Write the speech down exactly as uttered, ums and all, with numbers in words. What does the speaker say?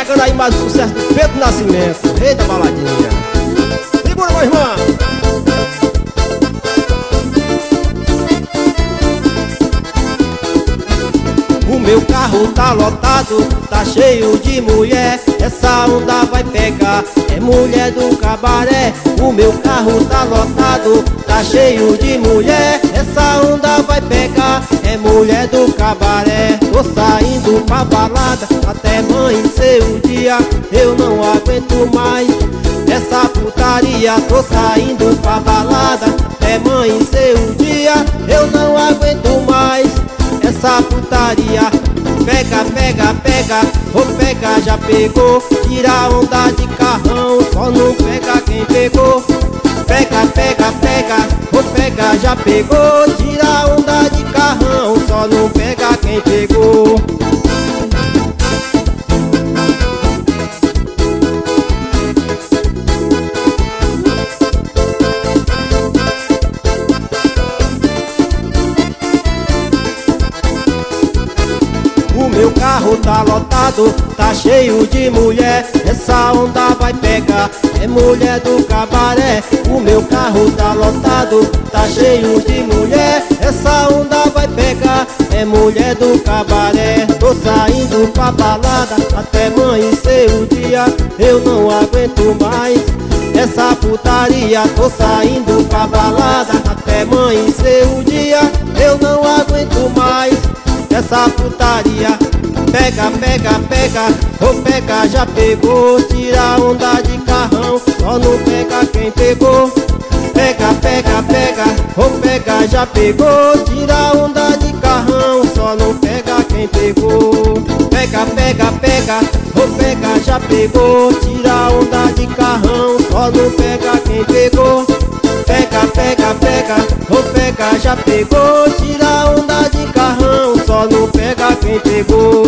chegando aí mais um sucesso do Pedro Nascimento. Eita baladinha. Segura, meu irmão. O meu carro tá lotado, tá cheio de mulher. Essa onda vai pegar, é mulher do cabaré. O meu carro tá lotado, tá cheio de mulher. Essa onda vai pegar, é mulher do cabaré. Tô saindo pra balada, até amanhecer o dia. Eu não aguento mais essa putaria. Tô saindo pra balada, até amanhecer o dia. Eu não aguento mais essa putaria. Pega, pega, pega, ô pega, já pegou. Tira a onda de carrão, só não pega quem pegou. Pega, pega, pega, ô pega, já pegou. Tira a onda de carrão, só não pega quem pegou. O meu carro tá lotado, tá cheio de mulher. Essa onda vai pegar, é mulher do cabaré. O meu carro tá lotado, tá cheio de mulher. Essa onda vai pegar, é mulher do cabaré. Tô saindo pra balada, até amanhecer o dia. Eu não aguento mais essa putaria. Tô saindo pra balada, até amanhecer o dia. Eu não aguento mais essa putaria. Pega, pega, pega, ô pega, já pegou. Tira a onda de carrão, só não pega quem pegou. Pega, pega, pega, ô pega, já pegou. Tira a onda de carrão, só não pega quem pegou. Pega, pega, pega, ô pega, já pegou. Tira a onda de carrão, só não pega quem pegou. Pega, pega, pega, ô pega, já pegou. Tira a onda de carrão, só não pega quem pegou.